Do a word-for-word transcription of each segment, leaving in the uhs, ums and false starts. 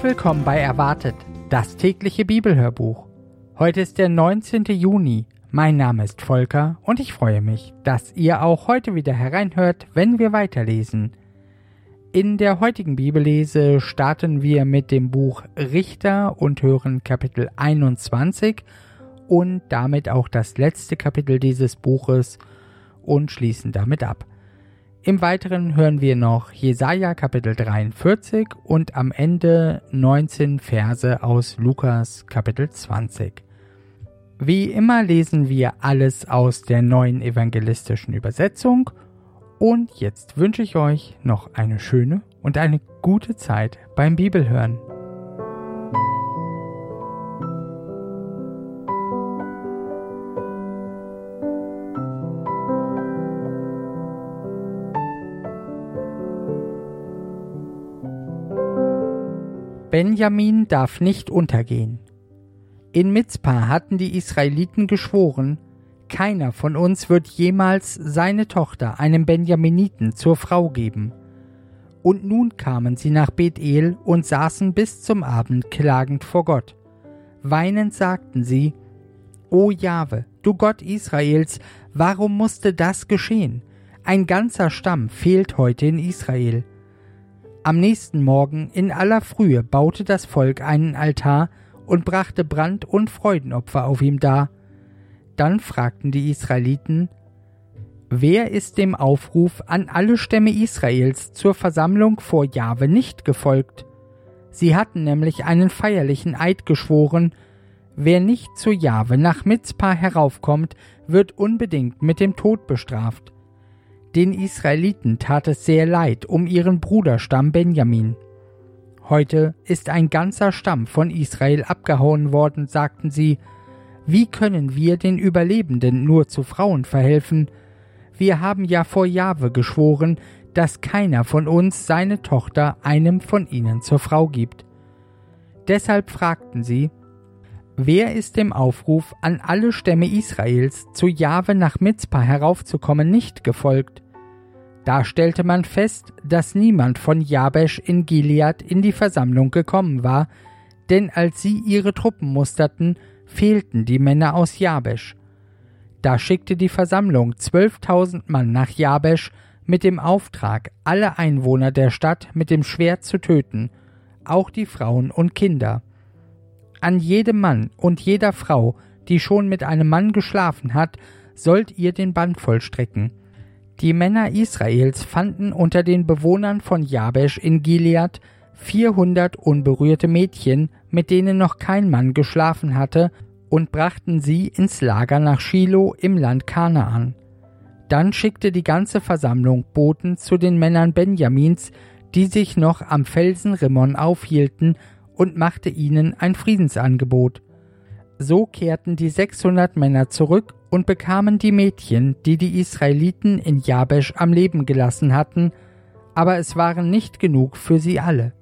Herzlich willkommen bei Erwartet, das tägliche Bibelhörbuch. Heute ist der neunzehnte Juni. Mein Name ist Volker und ich freue mich, dass ihr auch heute wieder hereinhört, wenn wir weiterlesen. In der heutigen Bibellese starten wir mit dem Buch Richter und hören Kapitel einundzwanzig und damit auch das letzte Kapitel dieses Buches und schließen damit ab. Im Weiteren hören wir noch Jesaja Kapitel dreiundvierzig und am Ende neunzehn Verse aus Lukas Kapitel zwanzig. Wie immer lesen wir alles aus der neuen evangelistischen Übersetzung und jetzt wünsche ich euch noch eine schöne und eine gute Zeit beim Bibelhören. Benjamin darf nicht untergehen. In Mizpa hatten die Israeliten geschworen, keiner von uns wird jemals seine Tochter einem Benjaminiten zur Frau geben. Und nun kamen sie nach Bethel und saßen bis zum Abend klagend vor Gott. Weinend sagten sie: O Jahwe, du Gott Israels, warum musste das geschehen? Ein ganzer Stamm fehlt heute in Israel. Am nächsten Morgen in aller Frühe baute das Volk einen Altar und brachte Brand- und Freudenopfer auf ihm dar. Dann fragten die Israeliten: Wer ist dem Aufruf an alle Stämme Israels zur Versammlung vor Jahwe nicht gefolgt? Sie hatten nämlich einen feierlichen Eid geschworen: Wer nicht zu Jahwe nach Mizpa heraufkommt, wird unbedingt mit dem Tod bestraft. Den Israeliten tat es sehr leid um ihren Bruderstamm Benjamin. Heute ist ein ganzer Stamm von Israel abgehauen worden, sagten sie. Wie können wir den Überlebenden nur zu Frauen verhelfen? Wir haben ja vor Jahwe geschworen, dass keiner von uns seine Tochter einem von ihnen zur Frau gibt. Deshalb fragten sie: Wer ist dem Aufruf an alle Stämme Israels, zu Jahwe nach Mizpa heraufzukommen, nicht gefolgt? Da stellte man fest, dass niemand von Jabesh in Gilead in die Versammlung gekommen war, denn als sie ihre Truppen musterten, fehlten die Männer aus Jabesh. Da schickte die Versammlung zwölftausend Mann nach Jabesh mit dem Auftrag, alle Einwohner der Stadt mit dem Schwert zu töten, auch die Frauen und Kinder. An jedem Mann und jeder Frau, die schon mit einem Mann geschlafen hat, sollt ihr den Band vollstrecken. Die Männer Israels fanden unter den Bewohnern von Jabesh in Gilead vierhundert unberührte Mädchen, mit denen noch kein Mann geschlafen hatte, und brachten sie ins Lager nach Schilo im Land Kanaan. Dann schickte die ganze Versammlung Boten zu den Männern Benjamins, die sich noch am Felsen Rimmon aufhielten, und machte ihnen ein Friedensangebot. So kehrten die sechshundert Männer zurück und bekamen die Mädchen, die die Israeliten in Jabesh am Leben gelassen hatten, aber es waren nicht genug für sie alle.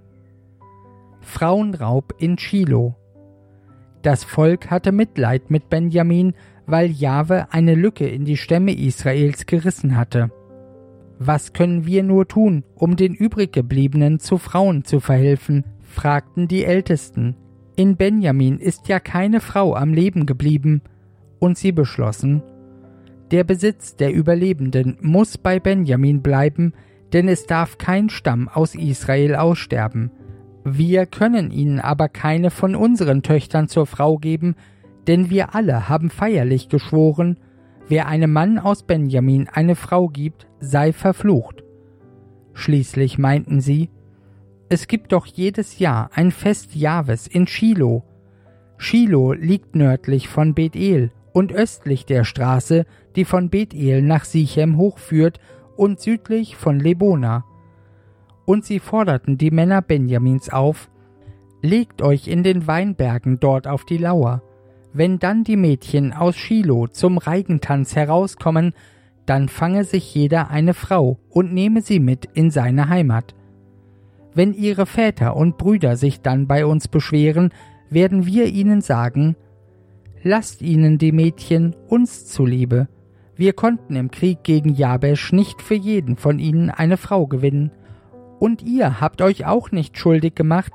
Frauenraub in Schilo. Das Volk hatte Mitleid mit Benjamin, weil Jahwe eine Lücke in die Stämme Israels gerissen hatte. Was können wir nur tun, um den übriggebliebenen zu Frauen zu verhelfen? Fragten die Ältesten. In Benjamin ist ja keine Frau am Leben geblieben. Und sie beschlossen: Der Besitz der Überlebenden muss bei Benjamin bleiben, denn es darf kein Stamm aus Israel aussterben. Wir können ihnen aber keine von unseren Töchtern zur Frau geben, denn wir alle haben feierlich geschworen, wer einem Mann aus Benjamin eine Frau gibt, sei verflucht. Schließlich meinten sie: Es gibt doch jedes Jahr ein Fest Jahwes in Schilo. Schilo liegt nördlich von Bethel und östlich der Straße, die von Bethel nach Sichem hochführt, und südlich von Lebona. Und sie forderten die Männer Benjamins auf: Legt euch in den Weinbergen dort auf die Lauer. Wenn dann die Mädchen aus Schilo zum Reigentanz herauskommen, dann fange sich jeder eine Frau und nehme sie mit in seine Heimat. Wenn ihre Väter und Brüder sich dann bei uns beschweren, werden wir ihnen sagen: Lasst ihnen die Mädchen uns zuliebe. Wir konnten im Krieg gegen Jabesh nicht für jeden von ihnen eine Frau gewinnen. Und ihr habt euch auch nicht schuldig gemacht,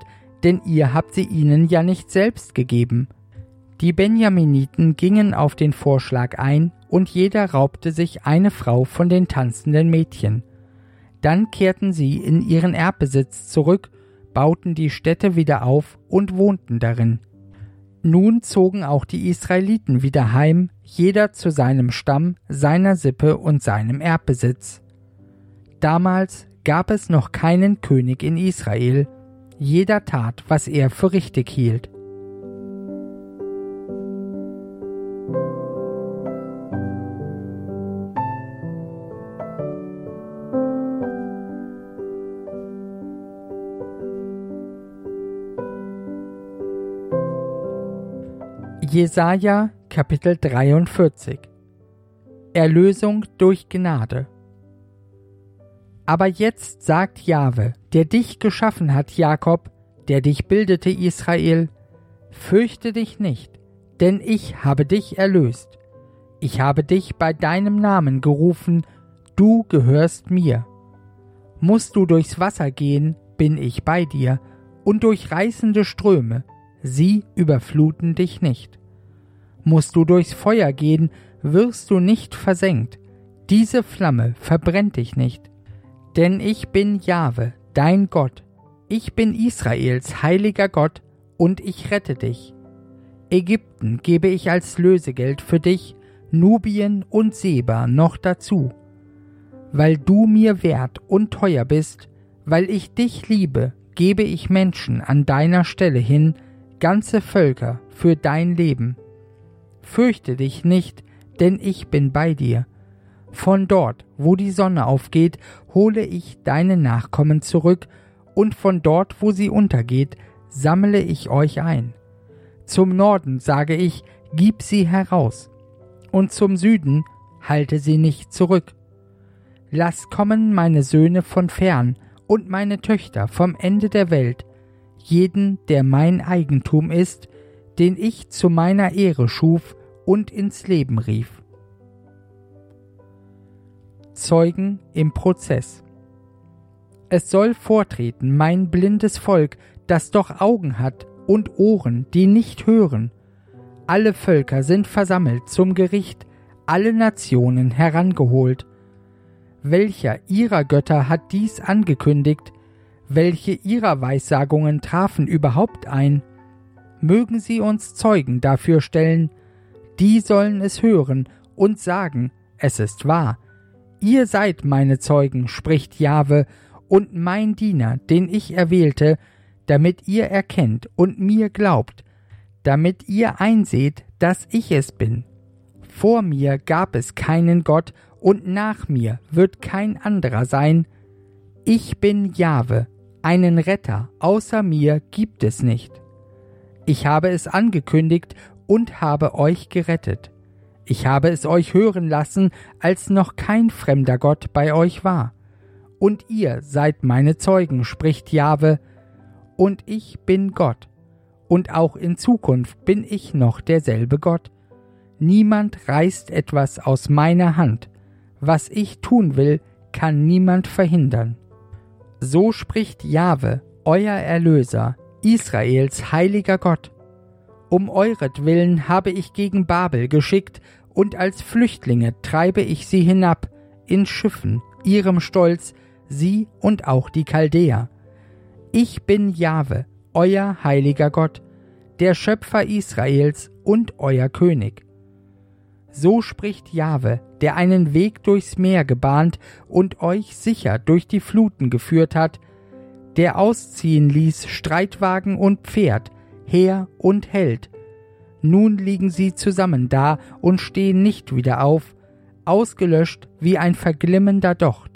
denn ihr habt sie ihnen ja nicht selbst gegeben. Die Benjaminiten gingen auf den Vorschlag ein, und jeder raubte sich eine Frau von den tanzenden Mädchen. Dann kehrten sie in ihren Erbbesitz zurück, bauten die Städte wieder auf und wohnten darin. Nun zogen auch die Israeliten wieder heim, jeder zu seinem Stamm, seiner Sippe und seinem Erbbesitz. Damals gab es noch keinen König in Israel. Jeder tat, was er für richtig hielt. Jesaja, Kapitel dreiundvierzig. Erlösung durch Gnade. Aber jetzt sagt Jahwe, der dich geschaffen hat, Jakob, der dich bildete, Israel: Fürchte dich nicht, denn ich habe dich erlöst. Ich habe dich bei deinem Namen gerufen, du gehörst mir. Musst du durchs Wasser gehen, bin ich bei dir, und durch reißende Ströme, sie überfluten dich nicht. Musst du durchs Feuer gehen, wirst du nicht versenkt, diese Flamme verbrennt dich nicht. Denn ich bin Jahwe, dein Gott, ich bin Israels heiliger Gott, und ich rette dich. Ägypten gebe ich als Lösegeld für dich, Nubien und Seba noch dazu. Weil du mir wert und teuer bist, weil ich dich liebe, gebe ich Menschen an deiner Stelle hin, ganze Völker für dein Leben. Fürchte dich nicht, denn ich bin bei dir. Von dort, wo die Sonne aufgeht, hole ich deine Nachkommen zurück, und von dort, wo sie untergeht, sammle ich euch ein. Zum Norden sage ich, gib sie heraus, und zum Süden halte sie nicht zurück. Lass kommen meine Söhne von fern und meine Töchter vom Ende der Welt, jeden, der mein Eigentum ist, den ich zu meiner Ehre schuf und ins Leben rief. Zeugen im Prozess. Es soll vortreten mein blindes Volk, das doch Augen hat und Ohren, die nicht hören. Alle Völker sind versammelt zum Gericht, alle Nationen herangeholt. Welcher ihrer Götter hat dies angekündigt? Welche ihrer Weissagungen trafen überhaupt ein? Mögen sie uns Zeugen dafür stellen, die sollen es hören und sagen, es ist wahr. Ihr seid meine Zeugen, spricht Jahwe, und mein Diener, den ich erwählte, damit ihr erkennt und mir glaubt, damit ihr einseht, dass ich es bin. Vor mir gab es keinen Gott, und nach mir wird kein anderer sein. Ich bin Jahwe, einen Retter außer mir gibt es nicht. Ich habe es angekündigt und habe euch gerettet. Ich habe es euch hören lassen, als noch kein fremder Gott bei euch war. Und ihr seid meine Zeugen, spricht Jahwe, und ich bin Gott. Und auch in Zukunft bin ich noch derselbe Gott. Niemand reißt etwas aus meiner Hand. Was ich tun will, kann niemand verhindern. So spricht Jahwe, euer Erlöser, Israels heiliger Gott. Um euretwillen habe ich gegen Babel geschickt, und als Flüchtlinge treibe ich sie hinab, in Schiffen, ihrem Stolz, sie und auch die Chaldäer. Ich bin Jahwe, euer heiliger Gott, der Schöpfer Israels und euer König. So spricht Jahwe, der einen Weg durchs Meer gebahnt und euch sicher durch die Fluten geführt hat, der ausziehen ließ Streitwagen und Pferd, Heer und Held. Nun liegen sie zusammen da und stehen nicht wieder auf, ausgelöscht wie ein verglimmender Docht.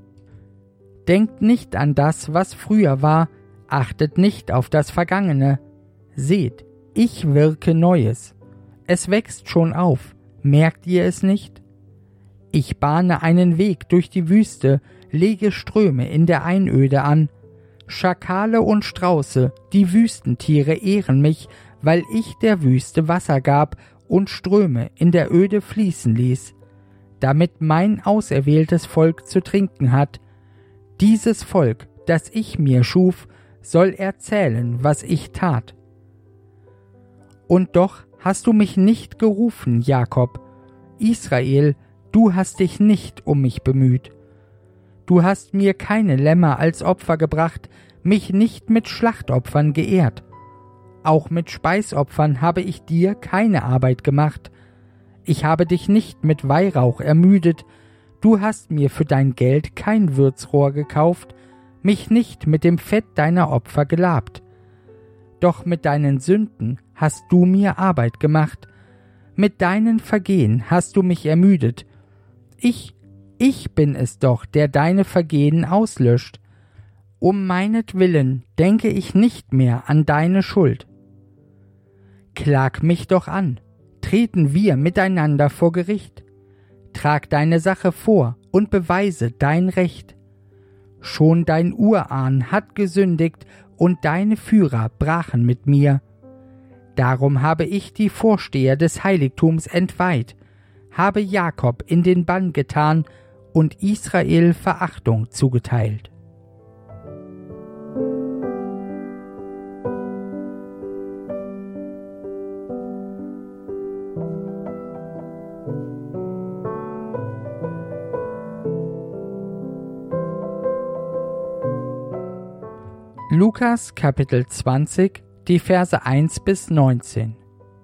Denkt nicht an das, was früher war, achtet nicht auf das Vergangene. Seht, ich wirke Neues. Es wächst schon auf, merkt ihr es nicht? Ich bahne einen Weg durch die Wüste, lege Ströme in der Einöde an. Schakale und Strauße, die Wüstentiere ehren mich, weil ich der Wüste Wasser gab und Ströme in der Öde fließen ließ, damit mein auserwähltes Volk zu trinken hat. Dieses Volk, das ich mir schuf, soll erzählen, was ich tat. Und doch hast du mich nicht gerufen, Jakob. Israel, du hast dich nicht um mich bemüht. Du hast mir keine Lämmer als Opfer gebracht, mich nicht mit Schlachtopfern geehrt. Auch mit Speisopfern habe ich dir keine Arbeit gemacht. Ich habe dich nicht mit Weihrauch ermüdet, du hast mir für dein Geld kein Würzrohr gekauft, mich nicht mit dem Fett deiner Opfer gelabt. Doch mit deinen Sünden hast du mir Arbeit gemacht, mit deinen Vergehen hast du mich ermüdet. Ich, ich bin es doch, der deine Vergehen auslöscht. Um meinetwillen denke ich nicht mehr an deine Schuld. Klag mich doch an, treten wir miteinander vor Gericht. Trag deine Sache vor und beweise dein Recht. Schon dein Urahn hat gesündigt und deine Führer brachen mit mir. Darum habe ich die Vorsteher des Heiligtums entweiht, habe Jakob in den Bann getan und Israel Verachtung zugeteilt. Lukas Kapitel zwanzig, die Verse eins bis neunzehn.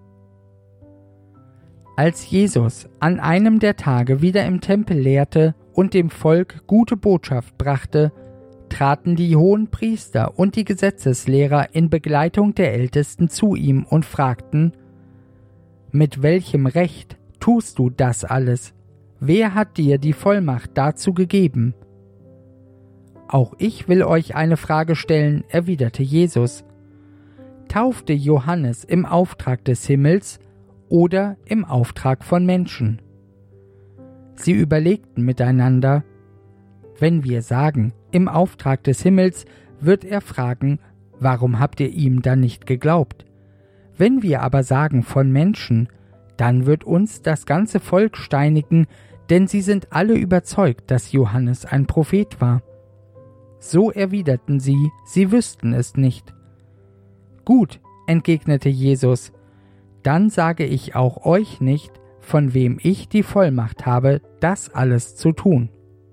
Als Jesus an einem der Tage wieder im Tempel lehrte und dem Volk gute Botschaft brachte, traten die Hohenpriester und die Gesetzeslehrer in Begleitung der Ältesten zu ihm und fragten: Mit welchem Recht tust du das alles? Wer hat dir die Vollmacht dazu gegeben? Auch ich will euch eine Frage stellen, erwiderte Jesus. Taufte Johannes im Auftrag des Himmels oder im Auftrag von Menschen? Sie überlegten miteinander. Wenn wir sagen, im Auftrag des Himmels, wird er fragen, warum habt ihr ihm dann nicht geglaubt? Wenn wir aber sagen von Menschen, dann wird uns das ganze Volk steinigen, denn sie sind alle überzeugt, dass Johannes ein Prophet war. So erwiderten sie, sie wüssten es nicht. Gut, entgegnete Jesus, dann sage ich auch euch nicht, von wem ich die Vollmacht habe, das alles zu tun.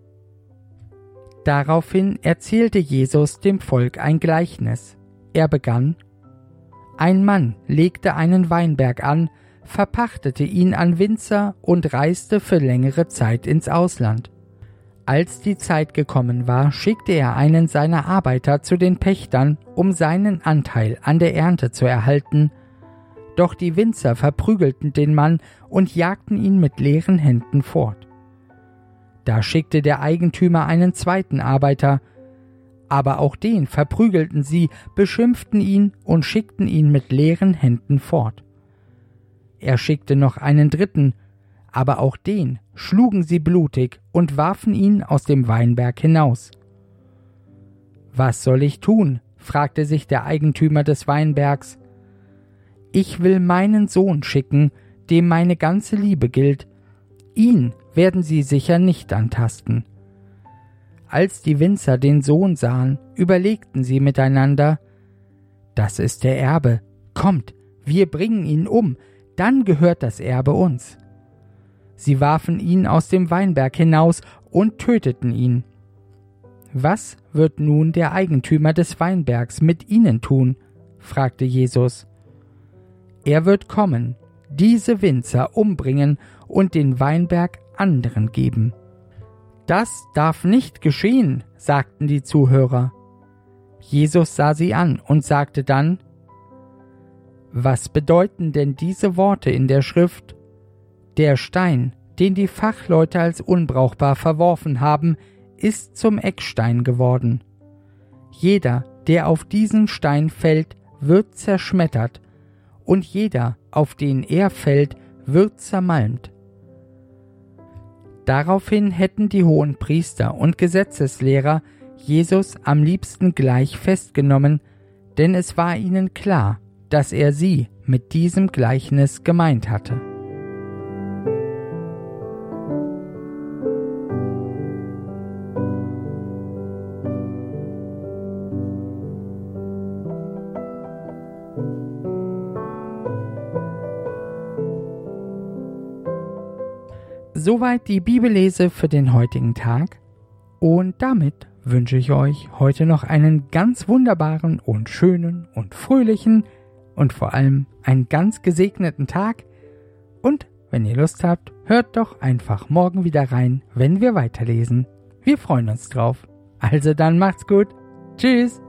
Daraufhin erzählte Jesus dem Volk ein Gleichnis. Er begann: Ein Mann legte einen Weinberg an, verpachtete ihn an Winzer und reiste für längere Zeit ins Ausland. Als die Zeit gekommen war, schickte er einen seiner Arbeiter zu den Pächtern, um seinen Anteil an der Ernte zu erhalten. Doch die Winzer verprügelten den Mann und jagten ihn mit leeren Händen fort. Da schickte der Eigentümer einen zweiten Arbeiter, aber auch den verprügelten sie, beschimpften ihn und schickten ihn mit leeren Händen fort. Er schickte noch einen dritten, aber auch den schlugen sie blutig und warfen ihn aus dem Weinberg hinaus. Was soll ich tun? Fragte sich der Eigentümer des Weinbergs. Ich will meinen Sohn schicken, dem meine ganze Liebe gilt. Ihn werden sie sicher nicht antasten. Als die Winzer den Sohn sahen, überlegten sie miteinander: Das ist der Erbe. Kommt, wir bringen ihn um, dann gehört das Erbe uns. Sie warfen ihn aus dem Weinberg hinaus und töteten ihn. Was wird nun der Eigentümer des Weinbergs mit ihnen tun? Fragte Jesus. Er wird kommen, diese Winzer umbringen und den Weinberg anderen geben. Das darf nicht geschehen, sagten die Zuhörer. Jesus sah sie an und sagte dann: Was bedeuten denn diese Worte in der Schrift? Der Stein, den die Fachleute als unbrauchbar verworfen haben, ist zum Eckstein geworden. Jeder, der auf diesen Stein fällt, wird zerschmettert, und jeder, auf den er fällt, wird zermalmt. Daraufhin hätten die Hohenpriester und Gesetzeslehrer Jesus am liebsten gleich festgenommen, denn es war ihnen klar, dass er sie mit diesem Gleichnis gemeint hatte. soweit die Bibellese für den heutigen Tag. Und damit wünsche ich euch heute noch einen ganz wunderbaren und schönen und fröhlichen und vor allem einen ganz gesegneten Tag. Und wenn ihr Lust habt, hört doch einfach morgen wieder rein, wenn wir weiterlesen. Wir freuen uns drauf. Also dann macht's gut. Tschüss.